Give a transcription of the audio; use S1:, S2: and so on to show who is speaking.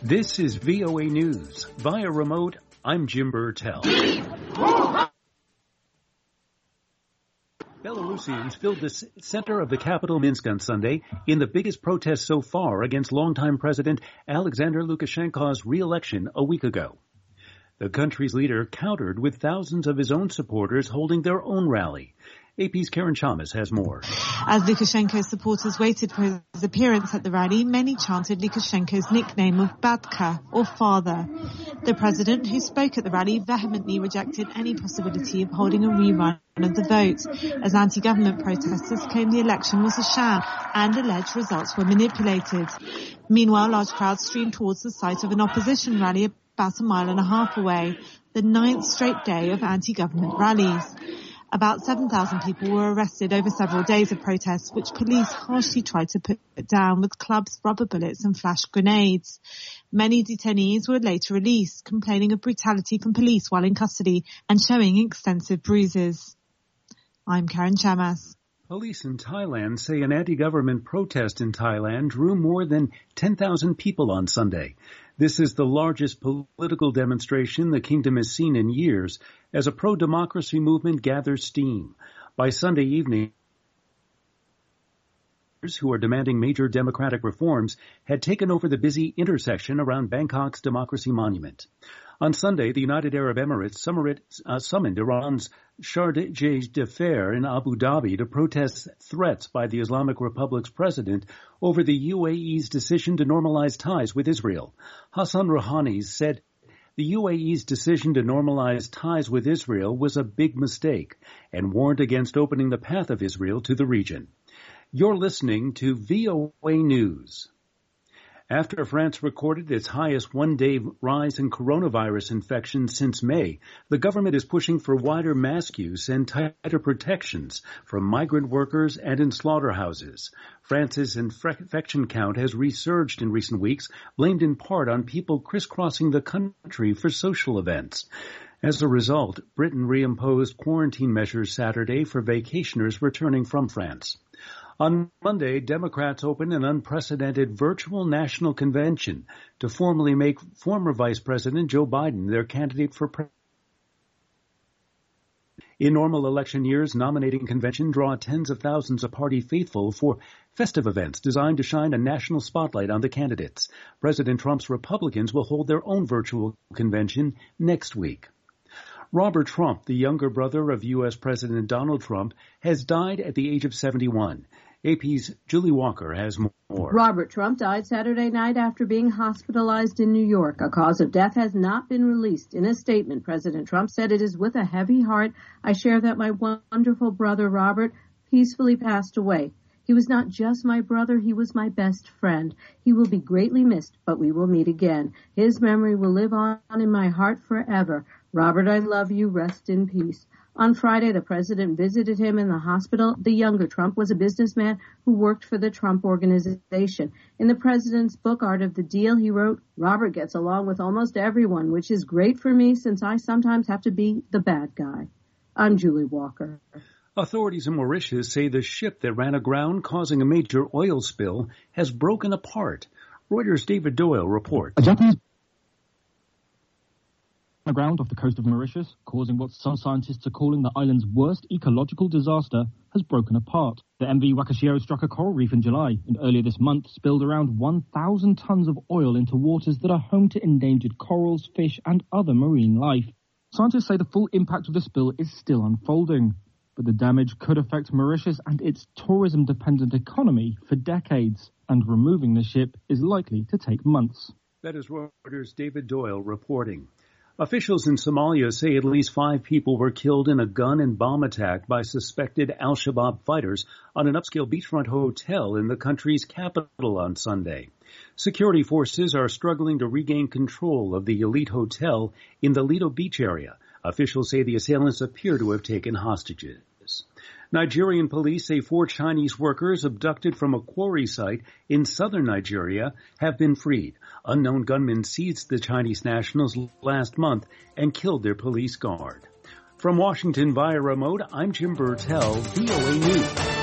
S1: This is VOA News. Via remote, I'm Jim Burtell. Belarusians filled the center of the capital Minsk on Sunday in the biggest protest so far against longtime President Alexander Lukashenko's re-election a week ago. The country's leader countered with thousands of his own supporters holding their own rally. AP's Karen Chalmers has more.
S2: As Lukashenko's supporters waited for his appearance at the rally, many chanted Lukashenko's nickname of Batka, or father. The president, who spoke at the rally, vehemently rejected any possibility of holding a rerun of the vote, as anti-government protesters claimed the election was a sham and alleged results were manipulated. Meanwhile, large crowds streamed towards the site of an opposition rally about a mile and a half away, the 9th straight day of anti-government rallies. About 7,000 people were arrested over several days of protests, which police harshly tried to put down with clubs, rubber bullets and flash grenades. Many detainees were later released, complaining of brutality from police while in custody and showing extensive bruises. I'm Karen Chamas.
S1: Police in Thailand say an anti-government protest in Thailand drew more than 10,000 people on Sunday. This is the largest political demonstration the kingdom has seen in years as a pro-democracy movement gathers steam. By Sunday evening, who are demanding major democratic reforms had taken over the busy intersection around Bangkok's Democracy Monument. On Sunday, the United Arab Emirates summoned Iran's Chargé d'Affaires in Abu Dhabi to protest threats by the Islamic Republic's president over the UAE's decision to normalize ties with Israel. Hassan Rouhani said the UAE's decision to normalize ties with Israel was a big mistake and warned against opening the path of Israel to the region. You're listening to VOA News. After France recorded its highest one-day rise in coronavirus infections since May, the government is pushing for wider mask use and tighter protections from migrant workers and in slaughterhouses. France's infection count has resurged in recent weeks, blamed in part on people crisscrossing the country for social events. As a result, Britain reimposed quarantine measures Saturday for vacationers returning from France. On Monday, Democrats opened an unprecedented virtual national convention to formally make former Vice President Joe Biden their candidate for president. In normal election years, nominating conventions draw tens of thousands of party faithful for festive events designed to shine a national spotlight on the candidates. President Trump's Republicans will hold their own virtual convention next week. Robert Trump, the younger brother of U.S. President Donald Trump, has died at the age of 71. AP's Julie Walker has more.
S3: Robert Trump died Saturday night after being hospitalized in New York. A cause of death has not been released. In a statement, President Trump said, "It is with a heavy heart I share that my wonderful brother Robert peacefully passed away. He was not just my brother, he was my best friend. He will be greatly missed, but we will meet again. His memory will live on in my heart forever. Robert, I love you. Rest in peace." On Friday, the president visited him in the hospital. The younger Trump was a businessman who worked for the Trump Organization. In the president's book, Art of the Deal, he wrote, "Robert gets along with almost everyone, which is great for me since I sometimes have to be the bad guy." I'm Julie Walker.
S1: Authorities in Mauritius say the ship that ran aground causing a major oil spill has broken apart. Reuters' David Doyle reports.
S4: A Japanese on the ground off the coast of Mauritius, causing what some scientists are calling the island's worst ecological disaster, has broken apart. The MV Wakashio struck a coral reef in July and earlier this month spilled around 1,000 tons of oil into waters that are home to endangered corals, fish and other marine life. Scientists say the full impact of the spill is still unfolding, but the damage could affect Mauritius and its tourism-dependent economy for decades, and removing the ship is likely to take months.
S1: That is Reuters' David Doyle reporting. Officials in Somalia say at least 5 people were killed in a gun and bomb attack by suspected al-Shabaab fighters on an upscale beachfront hotel in the country's capital on Sunday. Security forces are struggling to regain control of the elite hotel in the Lido Beach area. Officials say the assailants appear to have taken hostages. Nigerian police say 4 Chinese workers abducted from a quarry site in southern Nigeria have been freed. Unknown gunmen seized the Chinese nationals last month and killed their police guard. From Washington via remote, I'm Jim Burtell, VOA News.